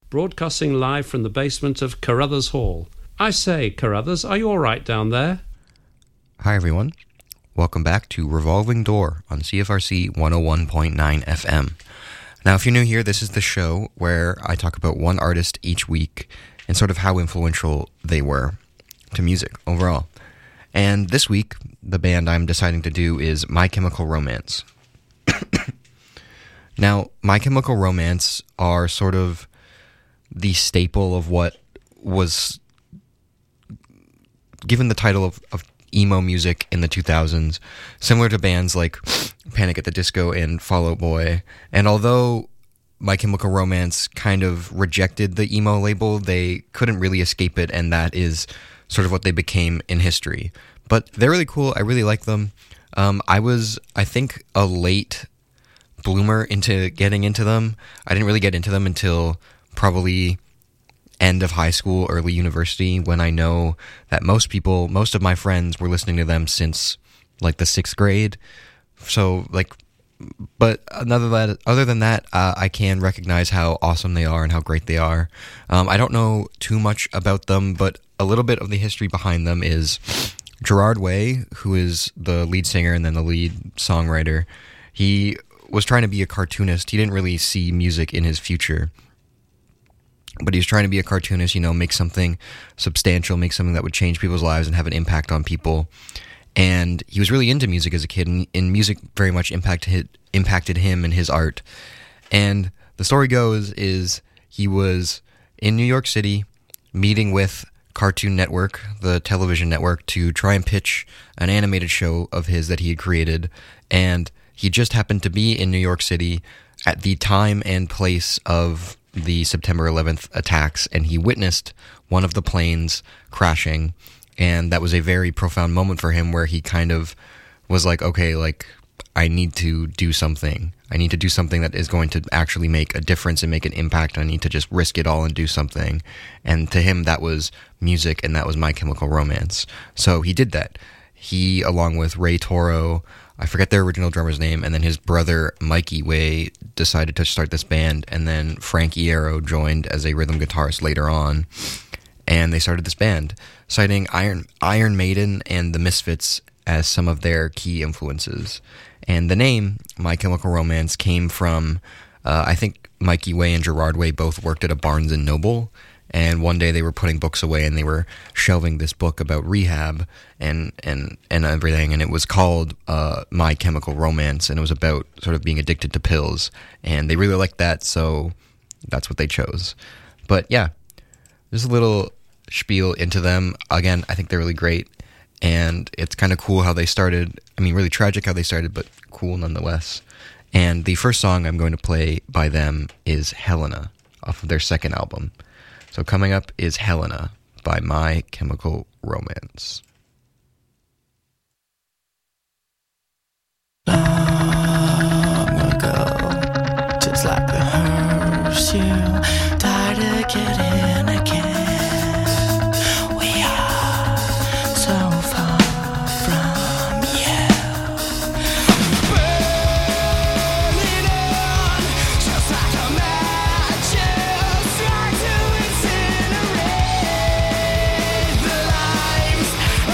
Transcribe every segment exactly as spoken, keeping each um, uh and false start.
broadcasting live from the basement of Carruthers Hall. I say, Carruthers, are you all right down there? Hi, everyone. Welcome back to Revolving Door on C F R C one oh one point nine F M. Now, if you're new here, this is the show where I talk about one artist each week and sort of how influential they were to music overall. And this week, the band I'm deciding to do is My Chemical Romance. Now, My Chemical Romance are sort of the staple of what was given the title of, of emo music in the two thousands, similar to bands like Panic at the Disco and Fall Out Boy. And although My Chemical Romance kind of rejected the emo label, they couldn't really escape it, and that is sort of what they became in history. But they're really cool. I really like them. Um, I was, I think, a late bloomer into getting into them. I didn't really get into them until probably end of high school, early university, when I know that most people, most of my friends were listening to them since like the sixth grade. So like, but other than that, other than that, uh, I can recognize how awesome they are and how great they are. Um, I don't know too much about them, but a little bit of the history behind them is Gerard Way, who is the lead singer and then the lead songwriter. He was trying to be a cartoonist. He didn't really see music in his future, but he was trying to be a cartoonist, you know, make something substantial, make something that would change people's lives and have an impact on people. And he was really into music as a kid, and, and music very much impacted impacted him and his art. And the story goes is he was in New York City meeting with Cartoon Network, the television network, to try and pitch an animated show of his that he had created. And he just happened to be in New York City at the time and place of the September eleventh attacks, and he witnessed one of the planes crashing, and that was a very profound moment for him where he kind of was like, okay, like, I need to do something. I need to do something that is going to actually make a difference and make an impact. I need to just risk it all and do something. And to him, that was music, and that was My Chemical Romance. So he did that. He, along with Ray Toro, I forget their original drummer's name, and then his brother, Mikey Way, decided to start this band, and then Frank Iero joined as a rhythm guitarist later on, and they started this band, citing Iron, Iron Maiden and the Misfits as some of their key influences. And the name, My Chemical Romance, came from, uh, I think Mikey Way and Gerard Way both worked at a Barnes and Noble, and one day they were putting books away and they were shelving this book about rehab and and, and everything, and it was called uh, My Chemical Romance, and it was about sort of being addicted to pills, and they really liked that, so that's what they chose. But yeah, there's a little spiel into them. Again, I think they're really great, and it's kind of cool how they started. I mean, really tragic how they started, but cool nonetheless. And the first song I'm going to play by them is Helena, off of their second album. So coming up is Helena by My Chemical Romance. Long ago, just like the hearse, you died to get in again. We are so far from you. Burning on, just like a match, try to incinerate the lives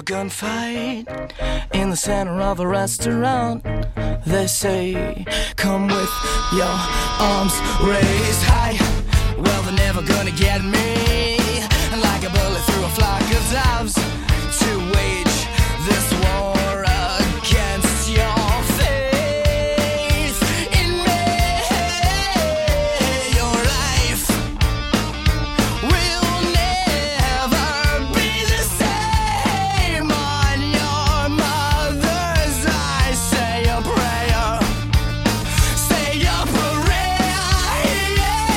a gunfight in the center of a restaurant. They say, come with your arms raised high. Well, they're never gonna get me. Like a bullet through a flock of doves to wage this war against your faith in me. Your life will never be the same. On your mother's eyes, say a prayer. Say a prayer.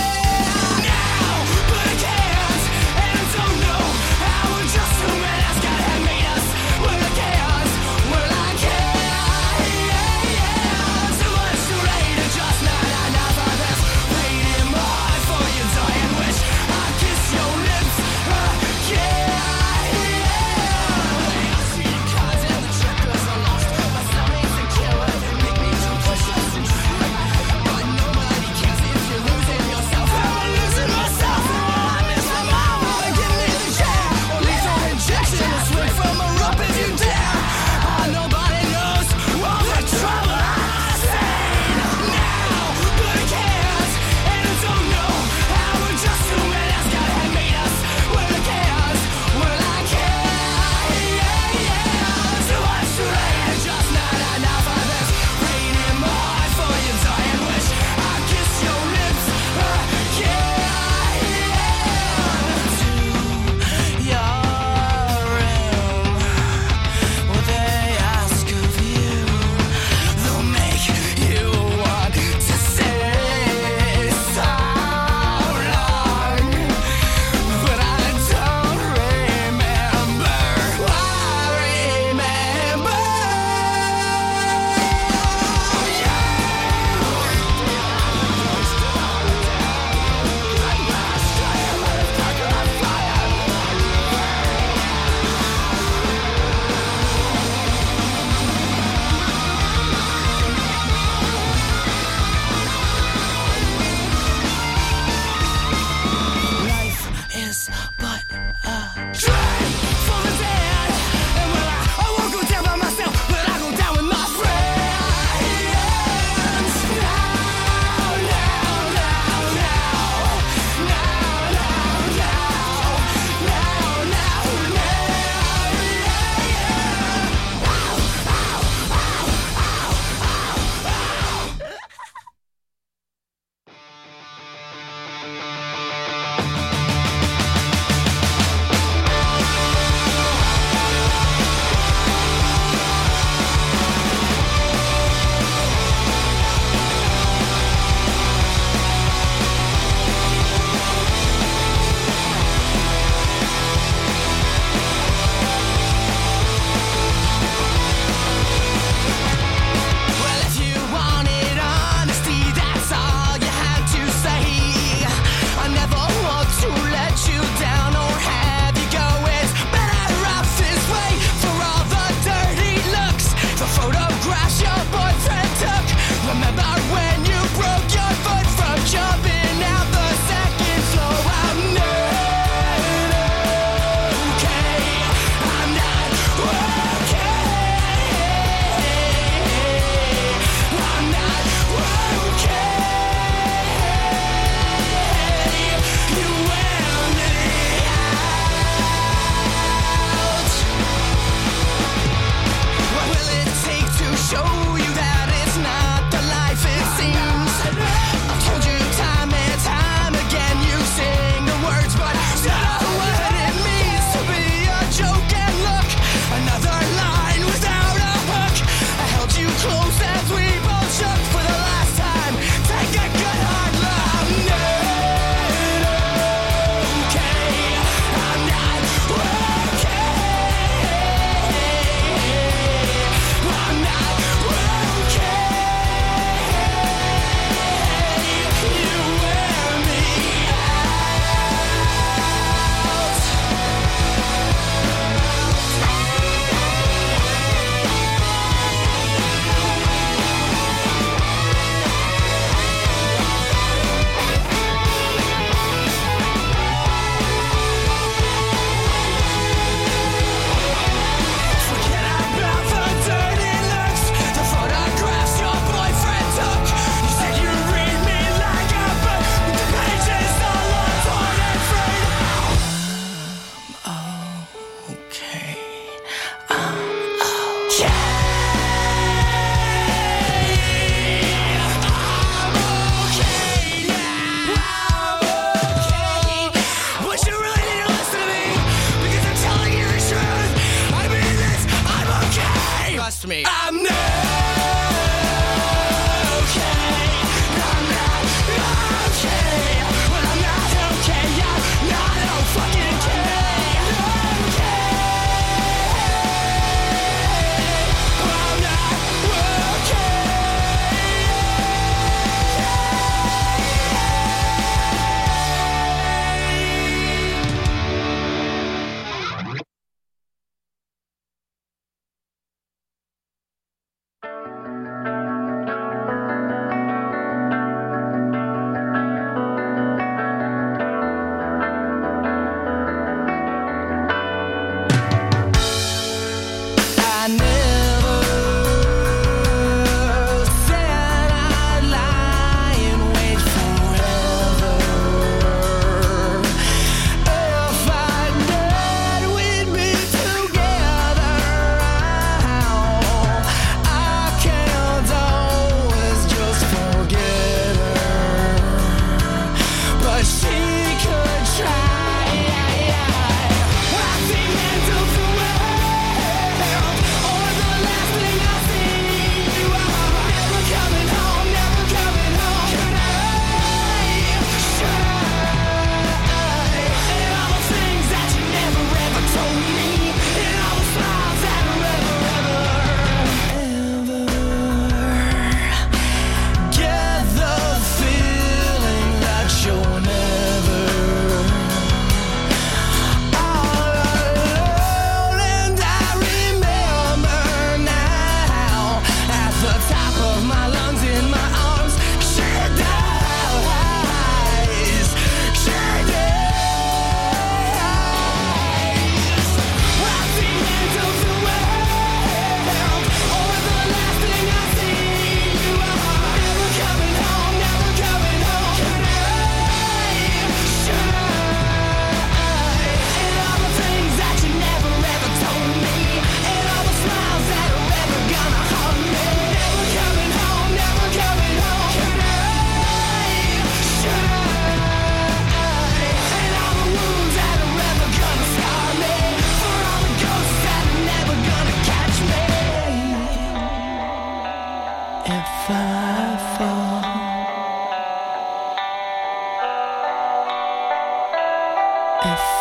Now, but I can't, and I don't know how. Just a man has got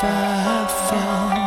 I've found.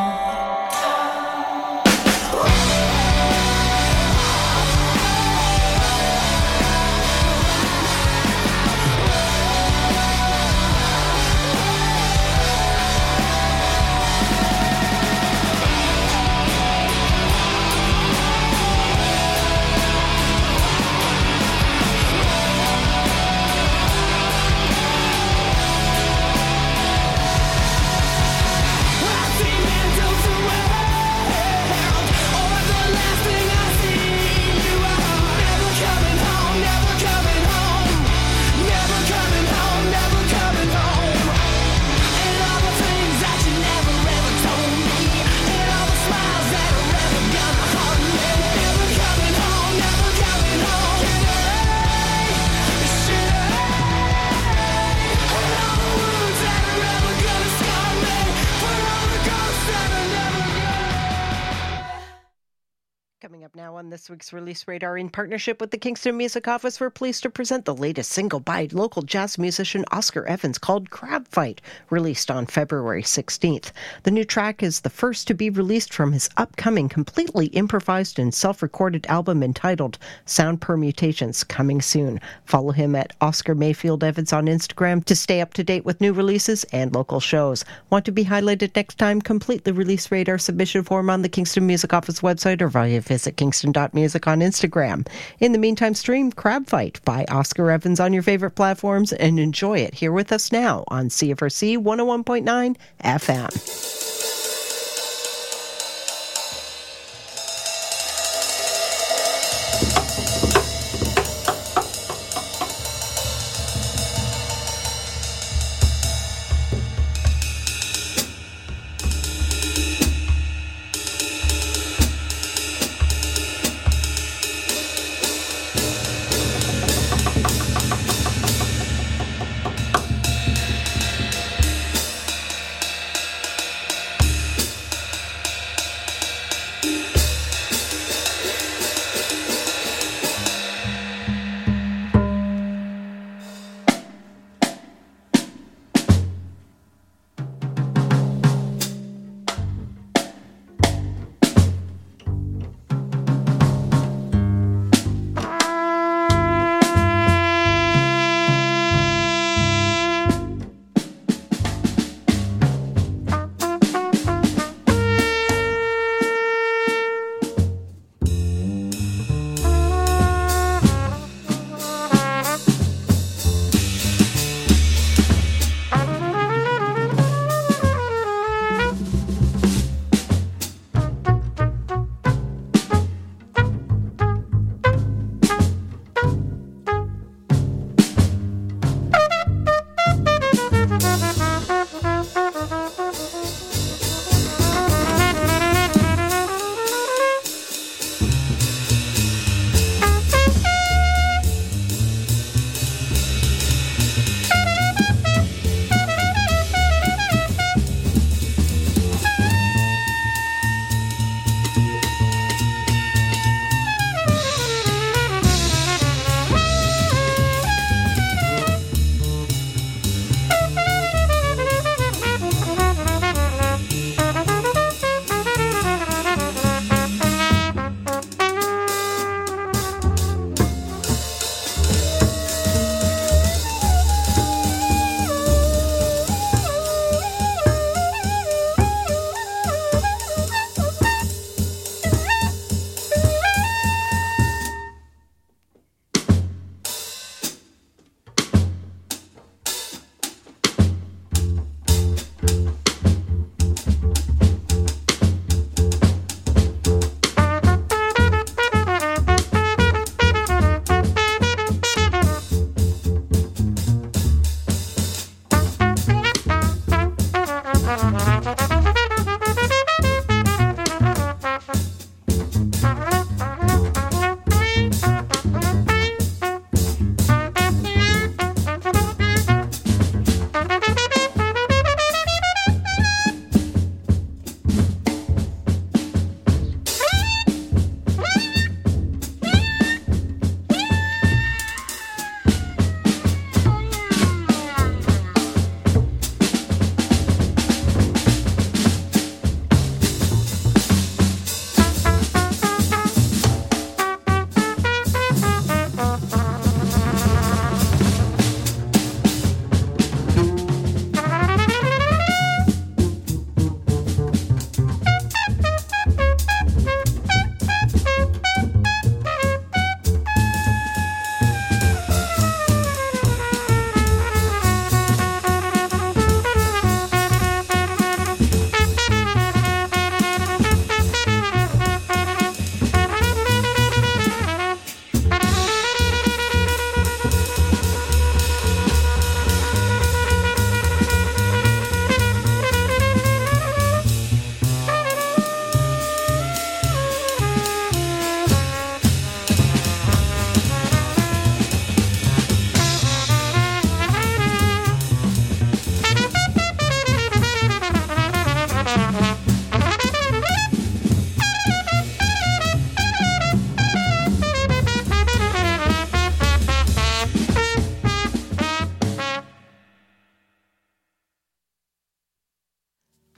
Coming up now on this week's Release Radar, in partnership with the Kingston Music Office, we're pleased to present the latest single by local jazz musician Oscar Evans called Crab Fight, released on February sixteenth. The new track is the first to be released from his upcoming completely improvised and self-recorded album entitled Sound Permutations, coming soon. Follow him at Oscar Mayfield Evans on Instagram to stay up to date with new releases and local shows. Want to be highlighted next time? Complete the Release Radar submission form on the Kingston Music Office website or via visit kingston dot music on Instagram. In the meantime, stream Crab Fight by Oscar Evans on your favorite platforms and enjoy it here with us now on C F R C one oh one point nine F M.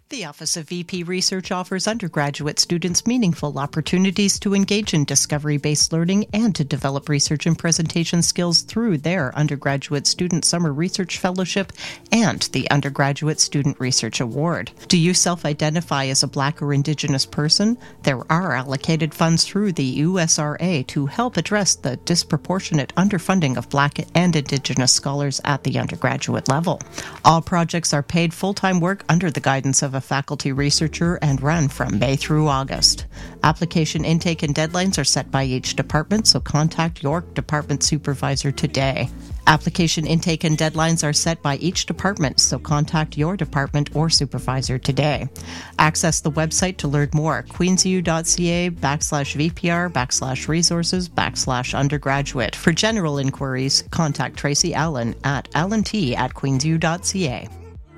The Office of V P Research offers undergraduate students meaningful opportunities to engage in discovery-based learning and to develop research and presentation skills through their Undergraduate Student Summer Research Fellowship and the Undergraduate Student Research Award. Do you self-identify as a Black or Indigenous person? There are allocated funds through the U S R A to help address the disproportionate underfunding of Black and Indigenous scholars at the undergraduate level. All projects are paid full-time work under the guidance of a faculty researcher and run from May through August. Application intake and deadlines are set by each department, so contact your department supervisor today. Application intake and deadlines are set by each department, so contact your department or supervisor today. Access the website to learn more, queensu.ca backslash VPR backslash resources backslash undergraduate. For general inquiries, contact Tracy Allen at allant at queensu.ca.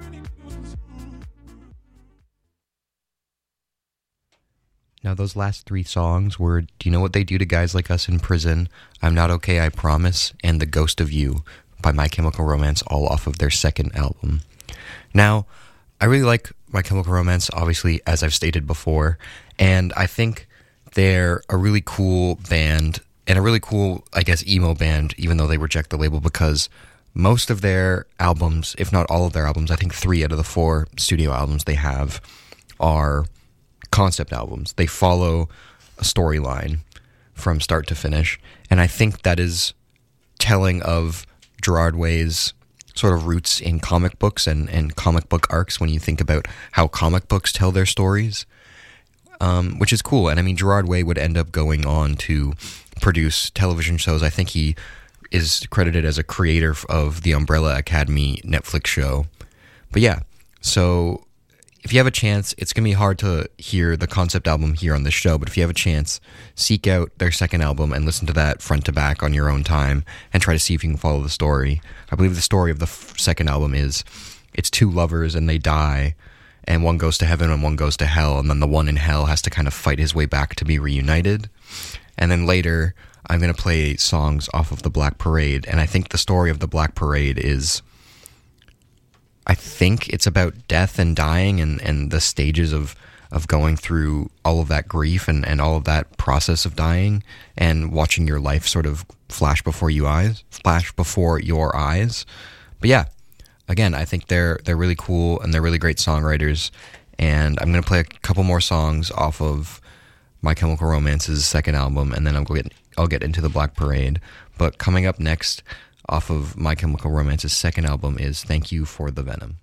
Now, those last three songs were Do You Know What They Do to Guys Like Us in Prison, I'm Not Okay, I Promise, and The Ghost of You by My Chemical Romance, all off of their second album. Now, I really like My Chemical Romance, obviously, as I've stated before, and I think they're a really cool band, and a really cool, I guess, emo band, even though they reject the label, because most of their albums, if not all of their albums, I think three out of the four studio albums they have are concept albums. They follow a storyline from start to finish, and I think that is telling of Gerard Way's sort of roots in comic books and, and comic book arcs when you think about how comic books tell their stories, um, which is cool. And I mean, Gerard Way would end up going on to produce television shows. I think he is credited as a creator of the Umbrella Academy Netflix show. But yeah, so if you have a chance, it's going to be hard to hear the concept album here on this show, but if you have a chance, seek out their second album and listen to that front to back on your own time and try to see if you can follow the story. I believe the story of the f- second album is it's two lovers and they die, and one goes to heaven and one goes to hell, and then the one in hell has to kind of fight his way back to be reunited. And then later, I'm going to play songs off of the Black Parade, and I think the story of the Black Parade is, I think it's about death and dying and, and the stages of, of going through all of that grief and, and all of that process of dying and watching your life sort of flash before you eyes, flash before your eyes. But yeah, again, I think they're they're really cool and they're really great songwriters. And I'm going to play a couple more songs off of My Chemical Romance's second album, and then I'll get I'll get into the Black Parade. But coming up next, off of My Chemical Romance's second album, is Thank You for the Venom.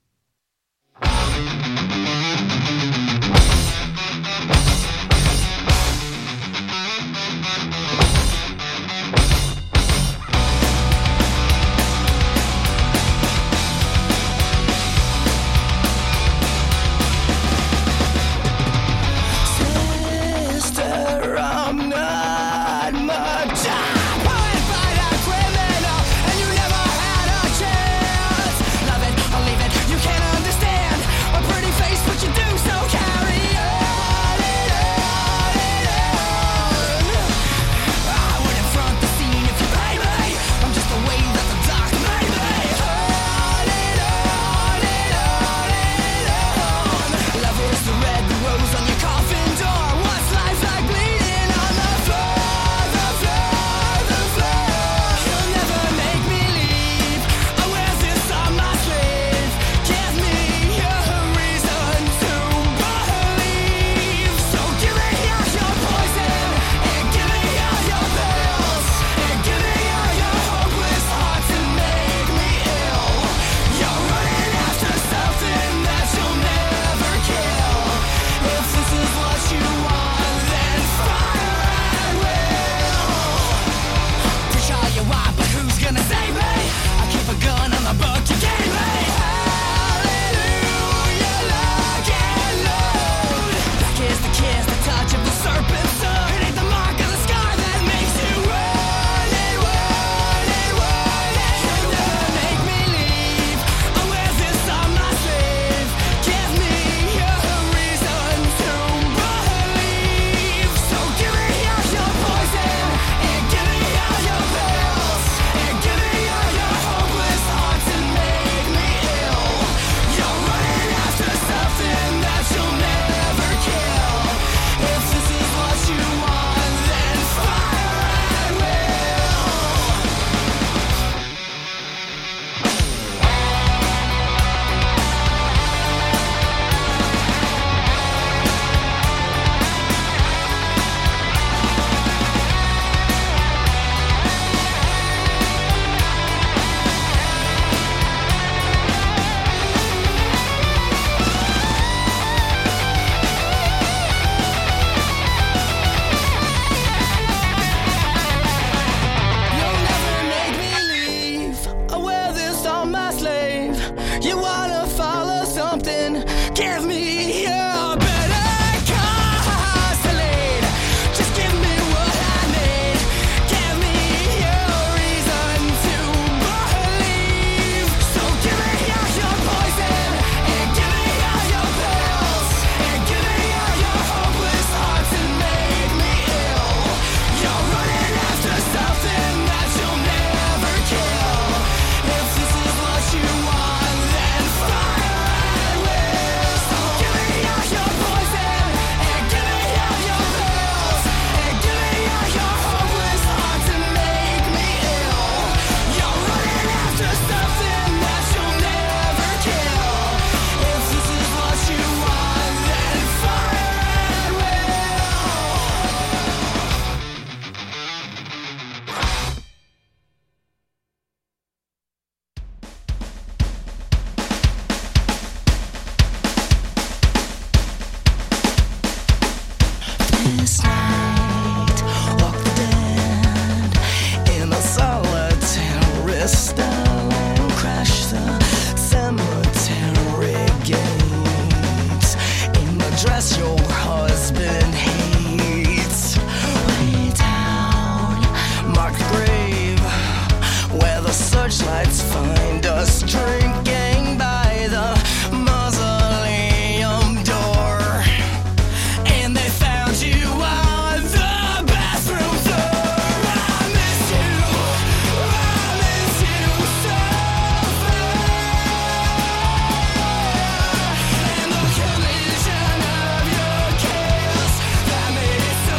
Sister, I'm not much. Leave it on my slave. You wanna follow something? Give me your better constellate. Just give me what I need. Give me your reason to believe. So give me all your poison, and give me all your pills, and give me all your hopeless hearts and make me ill. You're running after something that you'll never kill. If this is what you want, then fire at will. So give me all your poison, and give me all your pills, and give me all your hopeless hearts and make me ill. You're running after something that you'll never kill. If this is what you want, then fire at will. This night, walk the dead in a solitary style and crash the cemetery gates in the dress your husband hates. Way down, mark the grave where the searchlights find us drinking by the mausoleum door. And they found you on the bathroom floor. I miss you, I miss you so bad. And the collision of your chaos that made it so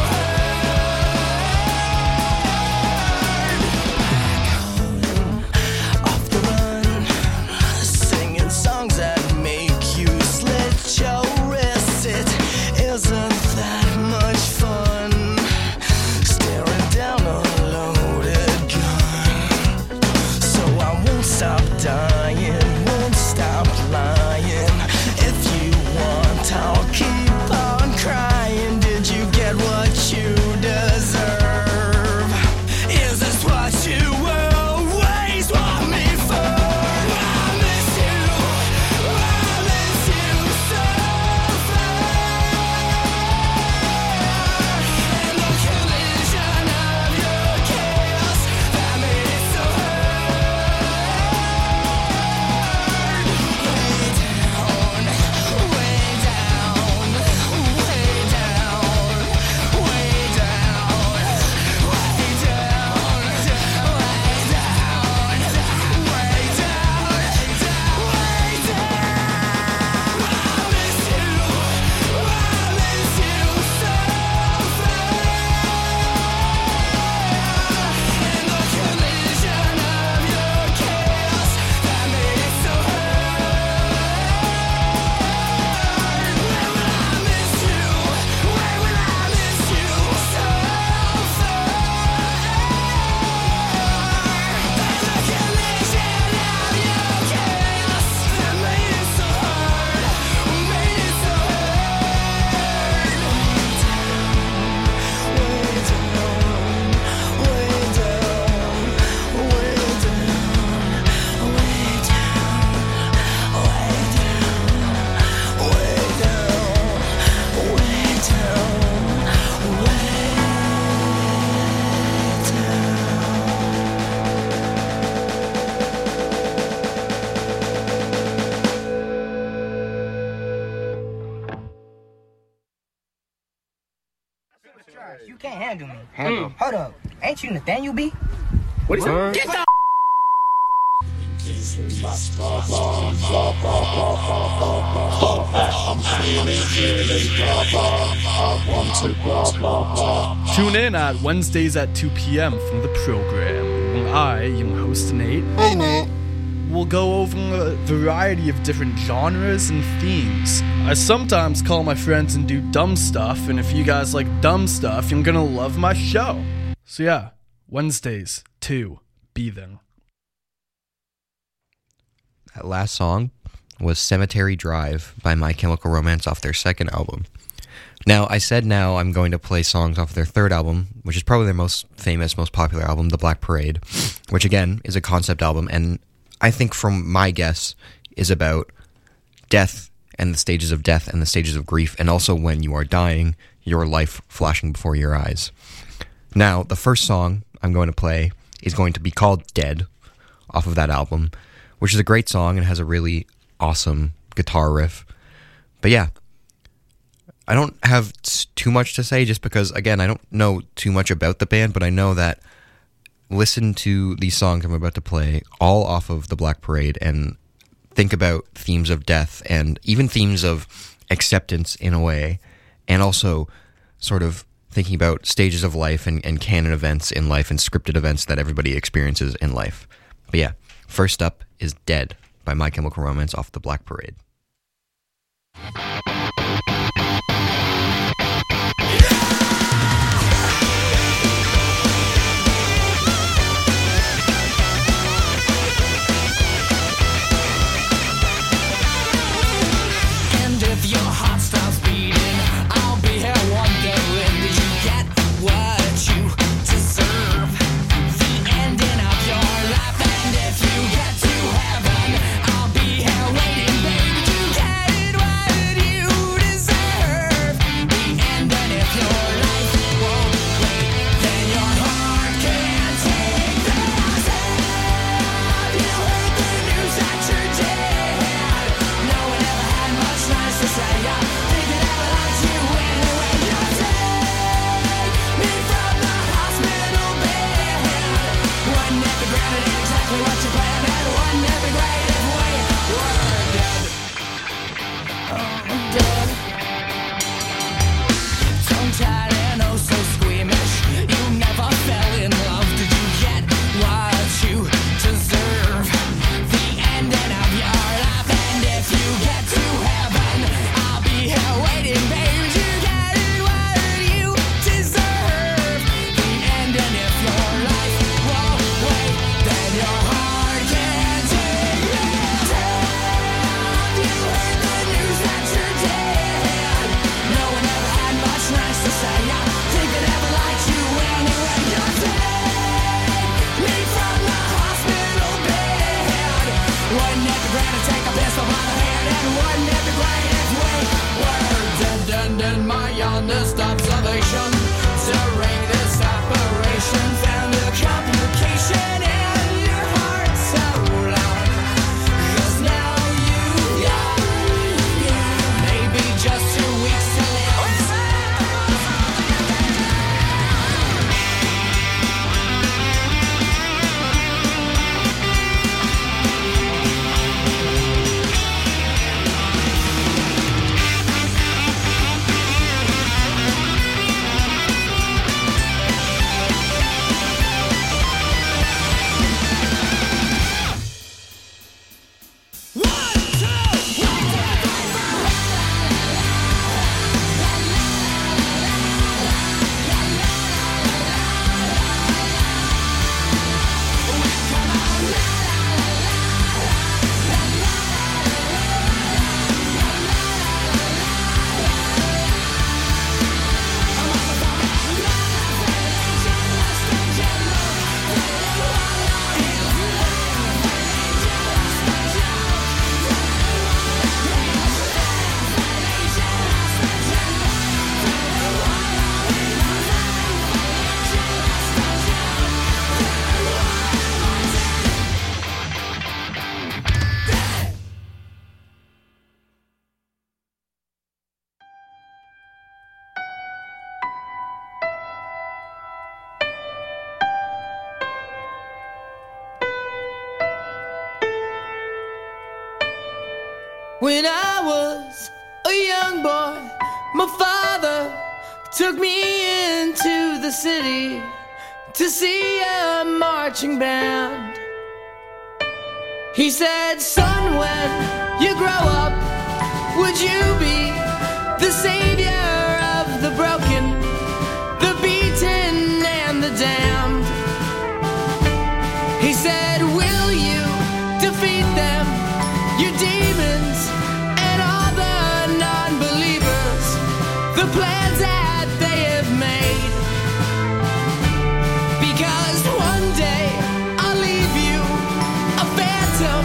hard. Off the run, singing songs that make you slit your wrists. It isn't that much fun staring down a loaded gun. So I won't stop dying, won't stop lying. If you want, I'll keep on crying. Did you get what you deserve? Is this what you always want me for? I miss you, I miss you so bad. And the collision of your chaos that made it so hard. Way down, way down, way down, way down, way down, way down, way down, way down. I miss you, I miss you so bad. And the collision of your chaos that made it so hard. Where will I miss you? Where will I miss you so bad? And the collision of your chaos that made it so hard, made it so hard. Way down, way down, way down, way down, way down, way down, way down, way You can't handle me. Handle. Hold up. Ain't you Nathaniel B? What is it? Get the Tune in at Wednesdays at two p.m. from the program, when I, young host Nate, Hey, Nate. will go over a variety of different genres and themes. I sometimes call my friends and do dumb stuff, and if you guys like dumb stuff, you're gonna love my show. So yeah, Wednesdays, two, be there. That last song was Cemetery Drive by My Chemical Romance off their second album. Now, I said now I'm going to play songs off their third album, which is probably their most famous, most popular album, The Black Parade, which again is a concept album, and I think from my guess, is about death and the stages of death and the stages of grief, and also when you are dying, your life flashing before your eyes. Now, the first song I'm going to play is going to be called Dead, off of that album, which is a great song and has a really awesome guitar riff. But yeah, I don't have too much to say just because, again, I don't know too much about the band, but I know that listen to these songs I'm about to play all off of The Black Parade and think about themes of death and even themes of acceptance in a way, and also sort of thinking about stages of life and, and canon events in life and scripted events that everybody experiences in life. But yeah, first up is Dead by My Chemical Romance off The Black Parade. When I was a young boy, my father took me into the city to see a marching band. He said, son, when you grow up, would you be the savior of the broken, the beaten, and the damned? He said, will you defeat them, your demons, and all the non-believers, the plans that they have made? Because one day I'll leave you a phantom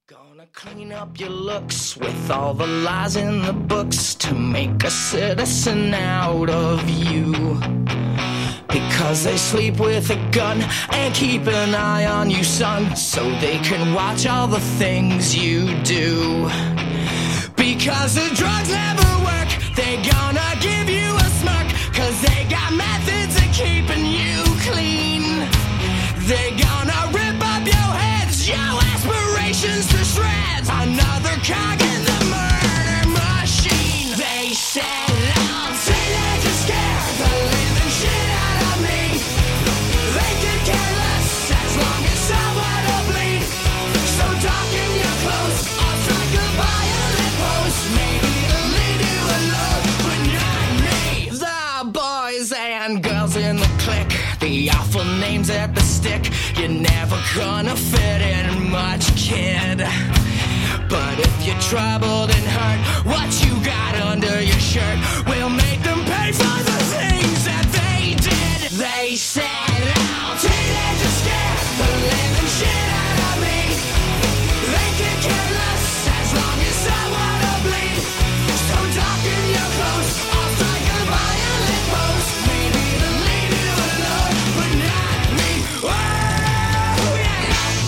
Gonna clean up your looks with all the lies in the books to make a citizen out of you. Because they sleep with a gun and keep an eye on you, son, so they can watch all the things you do. Because the drugs never work, they gonna give you a smirk, cause they got methods of keeping you clean. They gonna rip up your heads, your aspirations to shreds. Another cog in the murder machine. They said I'll teenagers scare the living shit out of me. They could care less as long as someone will bleed. So darken your clothes, I'll strike a violent pose. Maybe it'll leave you alone, but not me. The boys and girls in the clique, the awful names at the stick. You're never gonna fit in much, kid. But if you're troubled and hurt, what you got under your shirt will make them pay for the things that they did. They said, "Now teenagers scare the living shit out of me. They can care less as long as someone will bleed. So darken your clothes, I'll strike a violent pose. Maybe it'll leave you alone, but not me." Oh, yeah.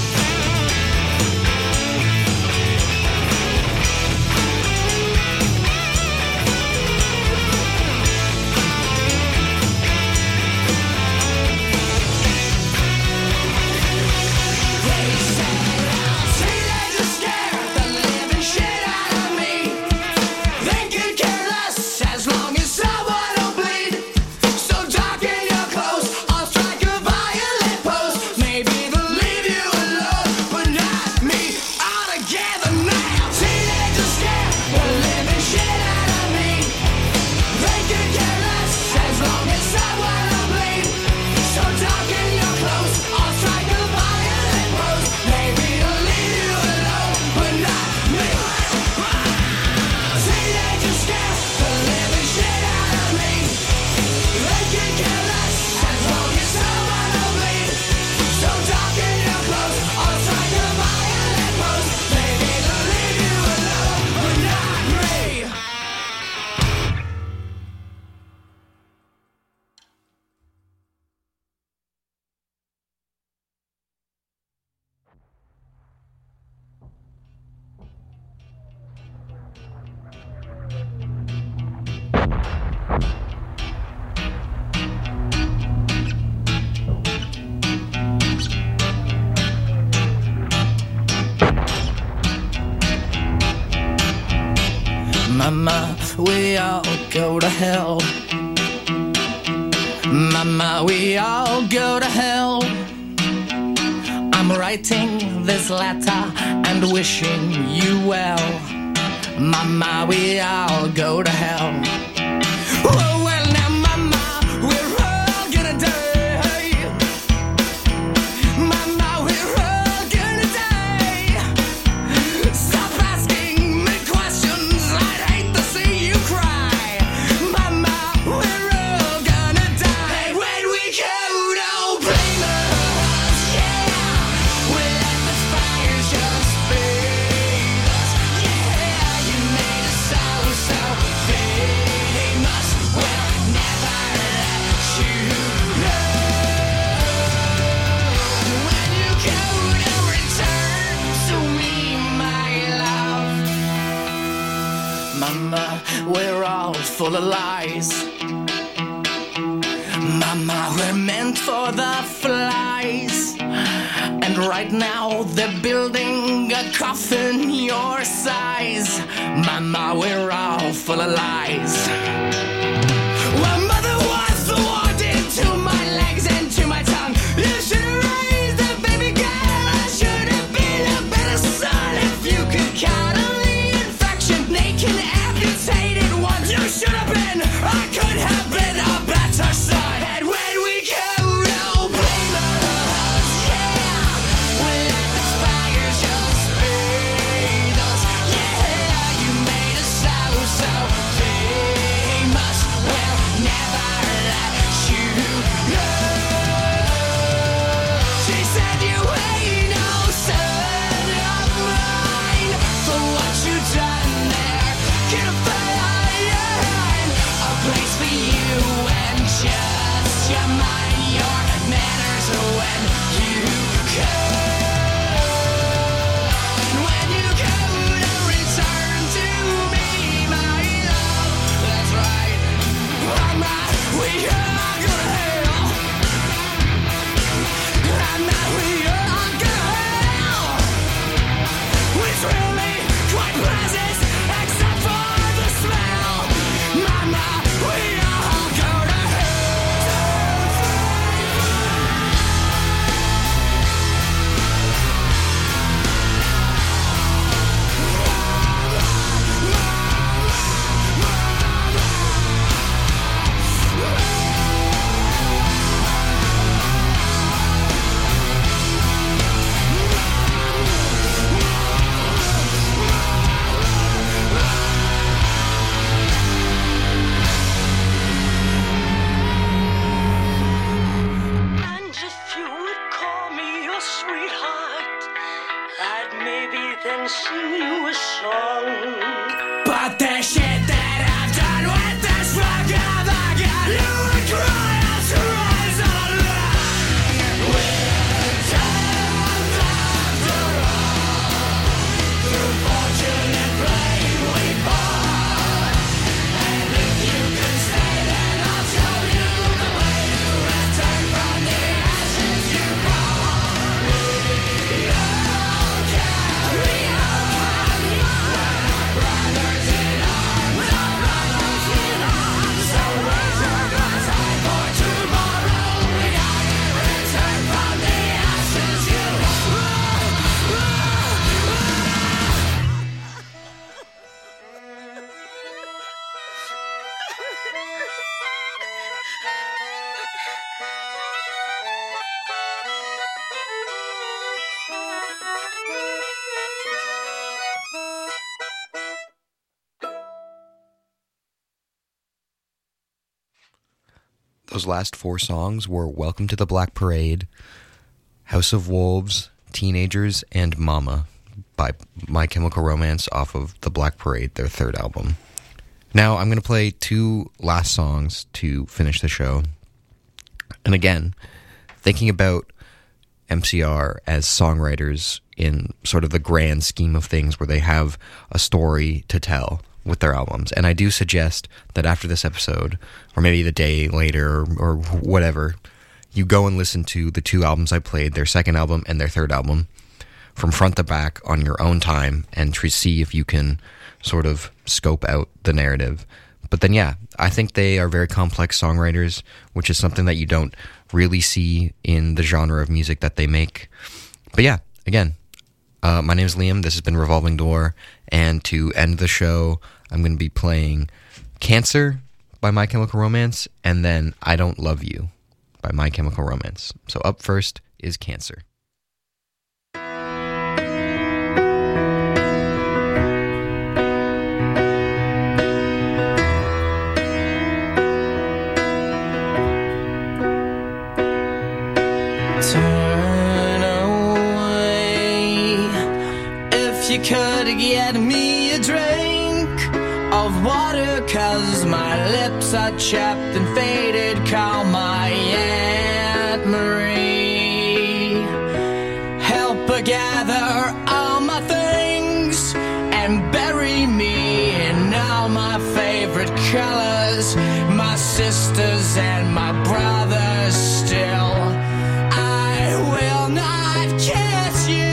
Teenagers scare the living shit out of me. They could care less as long as someone will bleed. So darken your clothes, I'll strike a violent pose. Maybe they'll leave you alone, but not me. All together now. Teenagers scare the living shit out of me. They could care less as long as someone will bleed. So darken your clothes, I'll strike a violent pose. Maybe they'll leave you alone, but not me. Teenagers scare the living shit out of me. They could care less as long as someone will bleed. So darken your clothes, I'll strike a violent pose. Maybe they'll leave you alone, but not me. Mama, we all go to hell. Mama, we all go to hell. I'm writing this letter and wishing you well. Mama, we all go to hell. Oh, well, now, Mama, we're all gonna die. Mama, we're all gonna die. Stop asking me questions, I'd hate to see you cry. Mama, we're all gonna die. When we go, don't blame us, yeah. We let the fires just bathe us, yeah. You made us so, so famous. We'll never let you know. When you go, don't return to me, my love. Mama, we're all full of lies. Mama, we're meant for the flies. And right now they're building a coffin your size. Mama, we're all full of lies. Well, mother was the one into my legs and to my tongue. You should have raised a baby girl. I should have been a better son. If you could count on the infection, naked, amputated ones, you should have been. I could have been a better son. And when we go, don't blame us, yeah. We let the fires just bathe us, yeah. You made us so, so famous. your manners when you come. When you go to return to me, my love. That's right. Mama, we are gonna hell. Mama, we are gonna hell. It's really quite pleasant, except for the smell. Mama, we are gonna And if you would call me your sweetheart, I'd maybe then sing you a song. But the shit that I've done with this fuck of a gun, you would cry out to rise online. We're times after all, through fortune and blame we fall. And if you could stay, then I'll show you the way to return from the ashes you fall. We all carry on. Brothers in arms, our brothers in arms. So raise your glass high for tomorrow. We gotta return from the ashes you Those last four songs were Welcome to the Black Parade, House of Wolves, Teenagers, and Mama by My Chemical Romance off of The Black Parade, their third album. Now I'm going to play two last songs to finish the show. And again, thinking about M C R as songwriters in sort of the grand scheme of things where they have a story to tell with their albums. And I do suggest that after this episode, or maybe the day later, or, or whatever, you go and listen to the two albums I played, their second album and their third album, from front to back on your own time, and to see if you can sort of scope out the narrative. But then, yeah, I think they are very complex songwriters, which is something that you don't really see in the genre of music that they make. But yeah, again, uh, my name is Liam. This has been Revolving Door. And to end the show, I'm going to be playing Cancer by My Chemical Romance, and then I Don't Love You by My Chemical Romance. So up first is Cancer. Turn away. If you could get me a drink of water, 'cause my lips are chapped and faded. Call my Aunt Marie. Help her gather all my things and bury me in all my favorite colors. My sisters and my brothers still. I will not kiss you.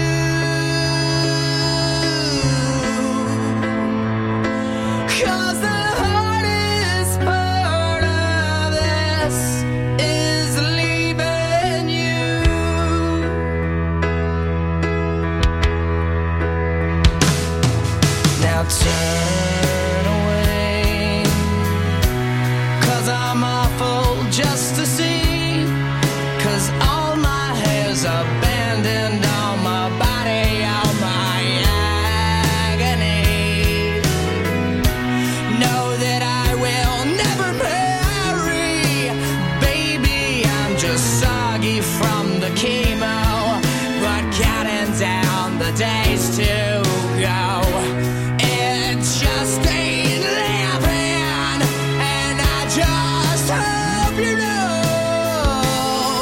'Cause the hardest part of this is leaving you. Now turn away, 'cause I'm awful just to see. 'Cause all my hair's abandoned on my body, all my agony. Know that I will never marry. Baby, I'm just soggy from the chemo, but counting down the days to go. It just ain't living, and I just hope you know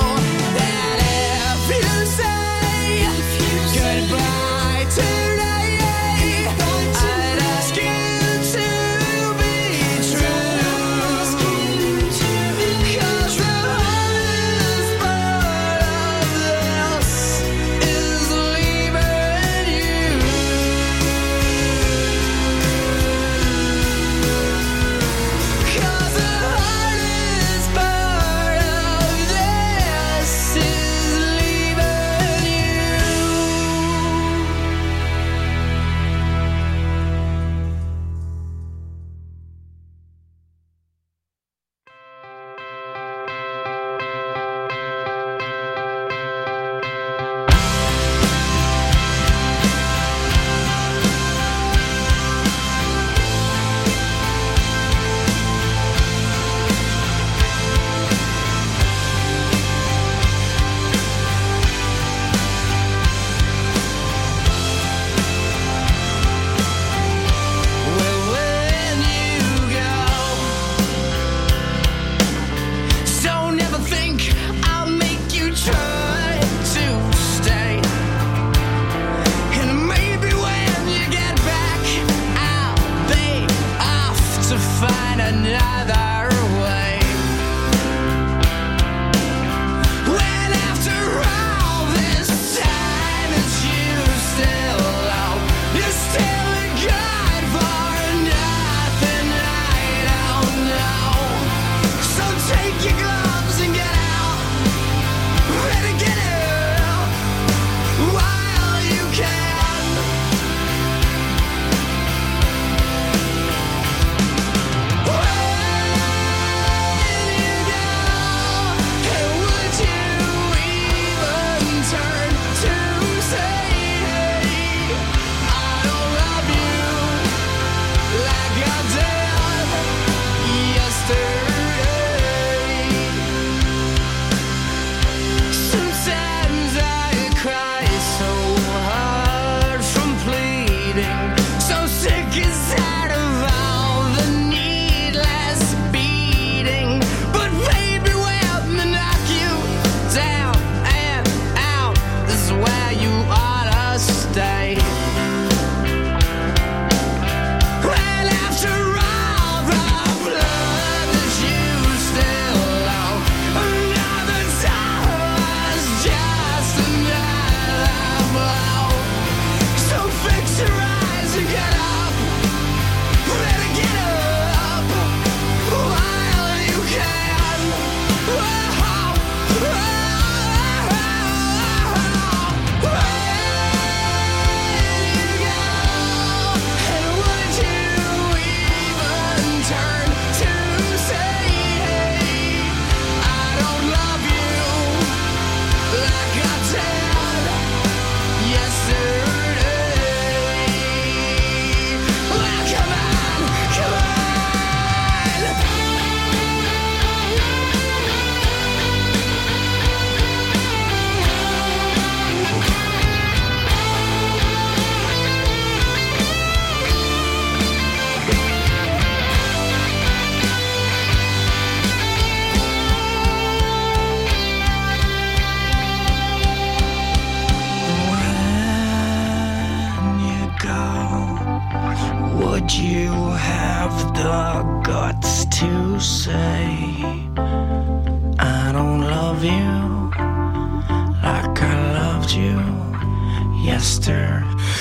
you have the guts to say I don't love you like I loved you yesterday.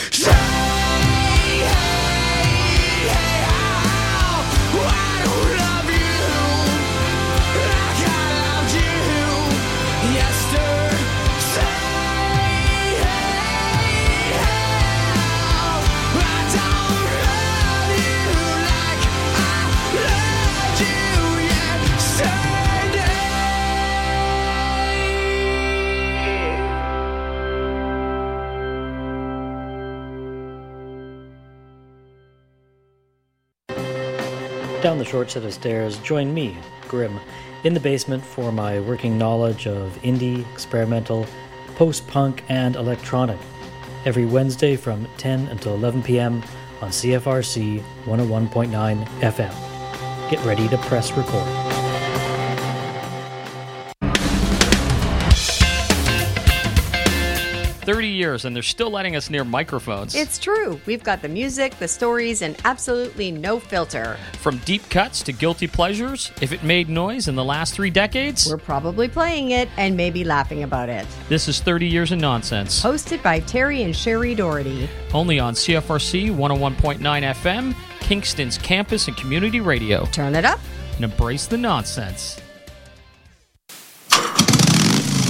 Down the short set of stairs, join me, Grim, in the basement for my working knowledge of indie, experimental, post-punk, and electronic. Every Wednesday from ten until eleven p.m. on C F R C one oh one point nine F M. Get ready to press record. thirty years and they're still letting us near microphones. It's true. We've got the music, the stories, and absolutely no filter. From deep cuts to guilty pleasures, if it made noise in the last three decades, we're probably playing it and maybe laughing about it. This is thirty years of Nonsense. Hosted by Terry and Sherry Doherty. Only on C F R C one oh one point nine F M, Kingston's campus and community radio. Turn it up and embrace the nonsense.